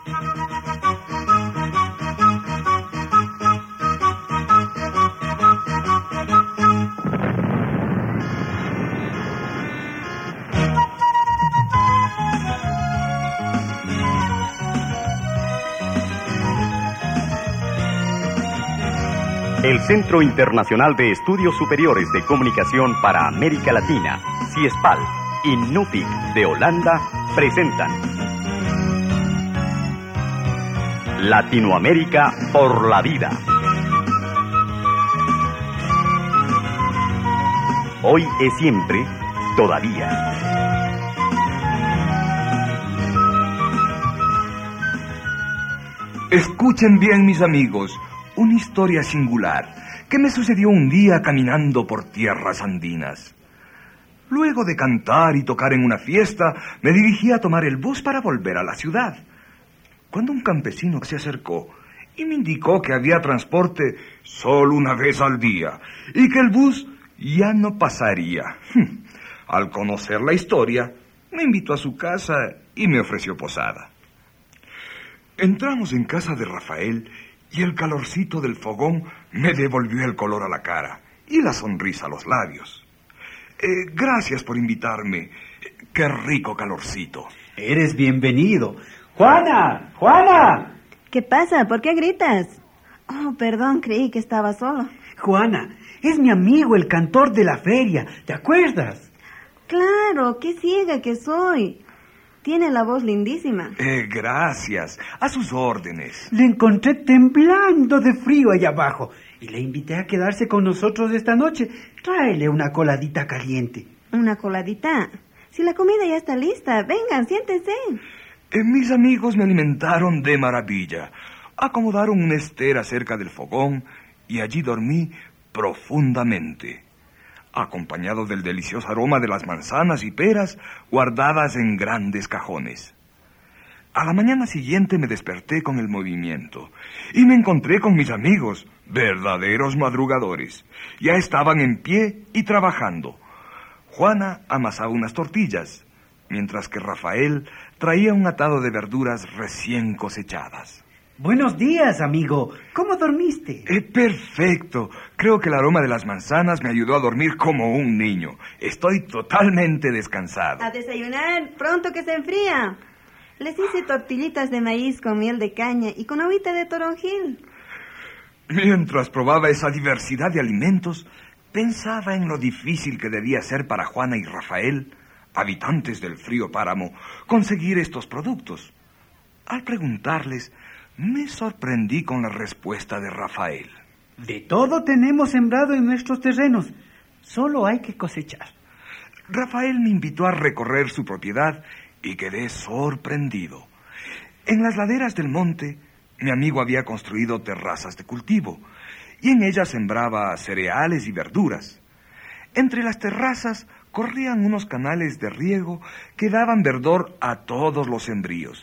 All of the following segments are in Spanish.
El Centro Internacional de Estudios Superiores de Comunicación para América Latina, CIESPAL, y NUPIC de Holanda presentan Latinoamérica por la vida. Hoy es siempre, todavía. Escuchen bien, mis amigos, una historia singular que me sucedió un día caminando por tierras andinas. Luego de cantar y tocar en una fiesta, me dirigí a tomar el bus para volver a la ciudad, cuando un campesino se acercó y me indicó que había transporte solo una vez al día y que el bus ya no pasaría. Al conocer la historia, me invitó a su casa y me ofreció posada. Entramos en casa de Rafael y el calorcito del fogón me devolvió el color a la cara y la sonrisa a los labios. Gracias por invitarme. Qué rico calorcito. Eres bienvenido. ¡Juana! ¡Juana! ¿Qué pasa? ¿Por qué gritas? Oh, perdón, creí que estaba solo. Juana, es mi amigo, el cantor de la feria. ¿Te acuerdas? Claro, qué ciega que soy. Tiene la voz lindísima. Gracias. A sus órdenes. Le encontré temblando de frío allá abajo y le invité a quedarse con nosotros esta noche. Tráele una coladita caliente. ¿Una coladita? Si la comida ya está lista, vengan, siéntense. Mis amigos me alimentaron de maravilla. Acomodaron una estera cerca del fogón y allí dormí profundamente, acompañado del delicioso aroma de las manzanas y peras guardadas en grandes cajones. A la mañana siguiente me desperté con el movimiento y me encontré con mis amigos, verdaderos madrugadores. Ya estaban en pie y trabajando. Juana amasaba unas tortillas, mientras que Rafael traía un atado de verduras recién cosechadas. Buenos días, amigo. ¿Cómo dormiste? Perfecto. Creo que el aroma de las manzanas me ayudó a dormir como un niño. Estoy totalmente descansado. A desayunar, pronto que se enfría. Les hice tortillitas de maíz con miel de caña y con agüita de toronjil. Mientras probaba esa diversidad de alimentos, pensaba en lo difícil que debía ser para Juana y Rafael, habitantes del frío páramo, conseguir estos productos. Al preguntarles, me sorprendí con la respuesta de Rafael. De todo tenemos sembrado en nuestros terrenos. Solo hay que cosechar. Rafael me invitó a recorrer su propiedad y quedé sorprendido. En las laderas del monte, mi amigo había construido terrazas de cultivo y en ellas sembraba cereales y verduras. Entre las terrazas corrían unos canales de riego que daban verdor a todos los sembríos.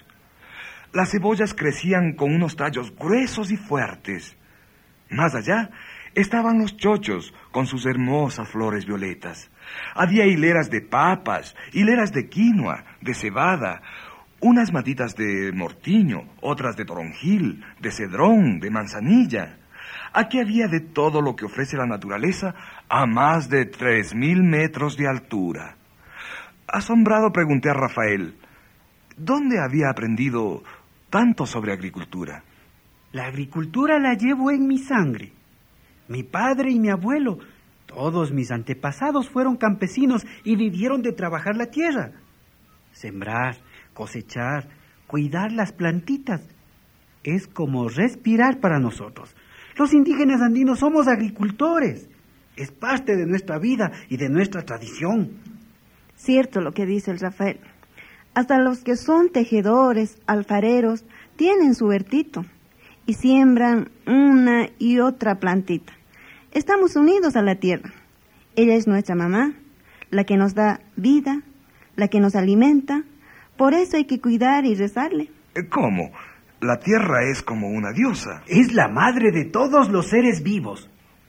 Las cebollas crecían con unos tallos gruesos y fuertes. Más allá estaban los chochos con sus hermosas flores violetas. Había hileras de papas, hileras de quinoa, de cebada, unas matitas de mortiño, otras de toronjil, de cedrón, de manzanilla. Aquí había de todo lo que ofrece la naturaleza a más de 3.000 metros de altura. Asombrado pregunté a Rafael, ¿dónde había aprendido tanto sobre agricultura? La agricultura la llevo en mi sangre. Mi padre y mi abuelo, todos mis antepasados fueron campesinos y vivieron de trabajar la tierra. Sembrar, cosechar, cuidar las plantitas, es como respirar para nosotros. Los indígenas andinos somos agricultores. Es parte de nuestra vida y de nuestra tradición. Cierto lo que dice el Rafael. Hasta los que son tejedores, alfareros, tienen su huertito y siembran una y otra plantita. Estamos unidos a la tierra. Ella es nuestra mamá, la que nos da vida, la que nos alimenta. Por eso hay que cuidar y rezarle. ¿Cómo? La tierra es como una diosa. Es la madre de todos los seres vivos.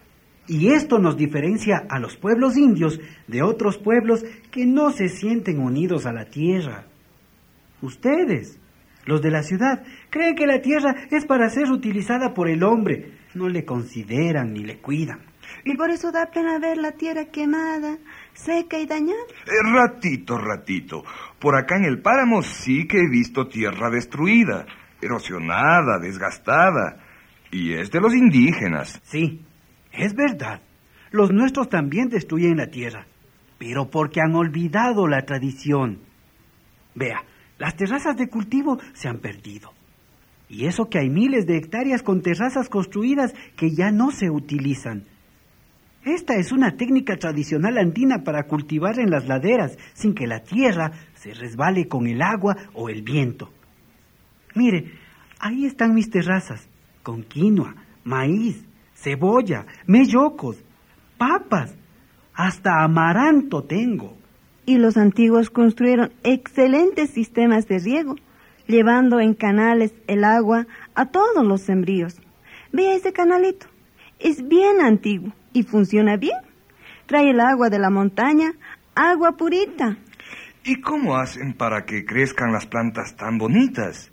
Y esto nos diferencia a los pueblos indios de otros pueblos que no se sienten unidos a la tierra. Ustedes, Los de la ciudad creen que la tierra es para ser utilizada por el hombre. No le consideran ni le cuidan. Y por eso da pena ver la tierra quemada, seca y dañada. Ratito. Por acá en el páramo sí que he visto tierra destruida, erosionada, desgastada. Y es de los indígenas. Sí, es verdad. Los nuestros también destruyen la tierra, pero porque han olvidado la tradición. Vea, las terrazas de cultivo se han perdido. Y eso que hay miles de hectáreas con terrazas construidas que ya no se utilizan. Esta es una técnica tradicional andina para cultivar en las laderas sin que la tierra se resbale con el agua o el viento. Mire, ahí están mis terrazas, con quinoa, maíz, cebolla, mellocos, papas, hasta amaranto tengo. Y los antiguos construyeron excelentes sistemas de riego, llevando en canales el agua a todos los sembríos. Vea ese canalito, es bien antiguo y funciona bien. Trae el agua de la montaña, agua purita. ¿Y cómo hacen para que crezcan las plantas tan bonitas?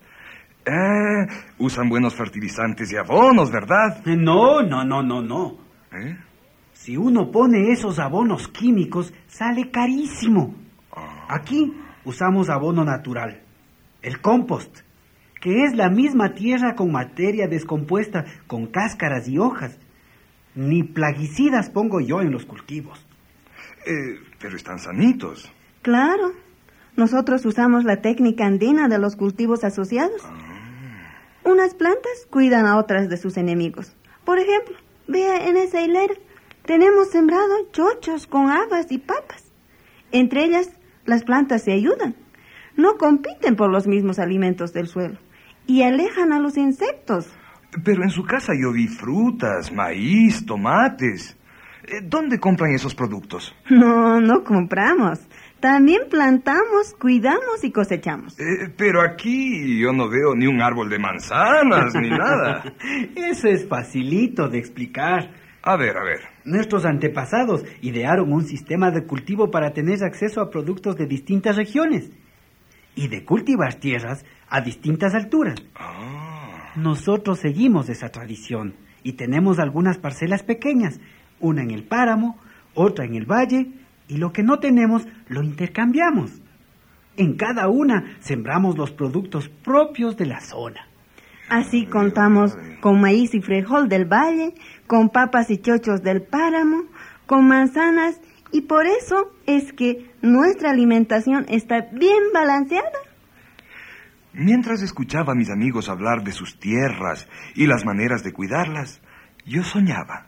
Usan buenos fertilizantes y abonos, ¿verdad? No. ¿Eh? Si uno pone esos abonos químicos, sale carísimo. Aquí usamos abono natural, el compost, que es la misma tierra con materia descompuesta, con cáscaras y hojas. Ni plaguicidas pongo yo en los cultivos. Pero están sanitos. Claro, nosotros usamos la técnica andina de los cultivos asociados. Unas plantas cuidan a otras de sus enemigos. Por ejemplo, vea en esa hilera, tenemos sembrado chochos con habas y papas. Entre ellas, las plantas se ayudan. No compiten por los mismos alimentos del suelo y alejan a los insectos. Pero en su casa yo vi frutas, maíz, tomates. ¿Dónde compran esos productos? No compramos. También plantamos, cuidamos y cosechamos. Pero aquí yo no veo ni un árbol de manzanas ni nada. Eso es facilito de explicar. A ver. Nuestros antepasados idearon un sistema de cultivo para tener acceso a productos de distintas regiones y de cultivar tierras a distintas alturas. Nosotros seguimos esa tradición y tenemos algunas parcelas pequeñas, una en el páramo, otra en el valle, y lo que no tenemos lo intercambiamos. En cada una sembramos los productos propios de la zona. Así contamos con maíz y frijol del valle, con papas y chochos del páramo, con manzanas, y por eso es que nuestra alimentación está bien balanceada. Mientras escuchaba a mis amigos hablar de sus tierras y las maneras de cuidarlas, yo soñaba.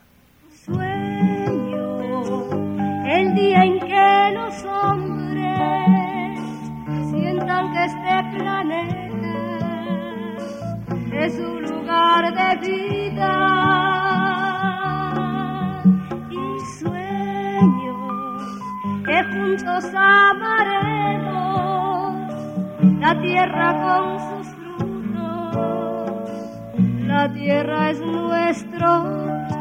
Sueño el día en que los hombres sientan que este planeta es un lugar de vida. Y sueño que juntos amaremos la tierra con sus frutos. La tierra es nuestro hogar.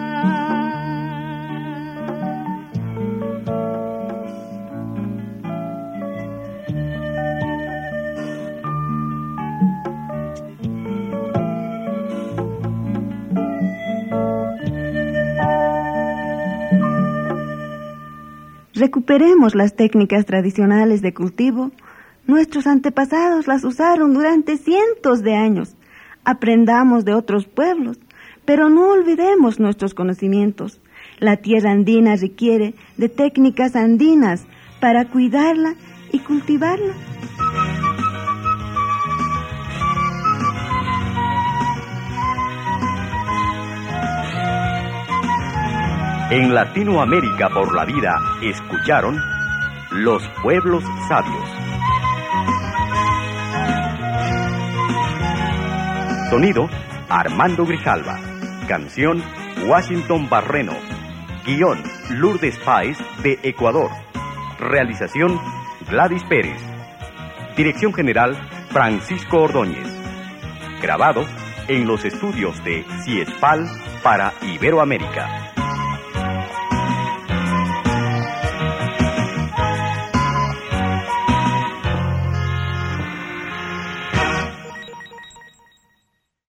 Recuperemos las técnicas tradicionales de cultivo. Nuestros antepasados las usaron durante cientos de años. Aprendamos de otros pueblos, pero no olvidemos nuestros conocimientos. La tierra andina requiere de técnicas andinas para cuidarla y cultivarla. En Latinoamérica por la vida escucharon Los Pueblos Sabios. Sonido, Armando Grijalva. Canción, Washington Barreno. Guión, Lourdes Páez, de Ecuador. Realización, Gladys Pérez. Dirección general, Francisco Ordóñez. Grabado en los estudios de CIESPAL para Iberoamérica.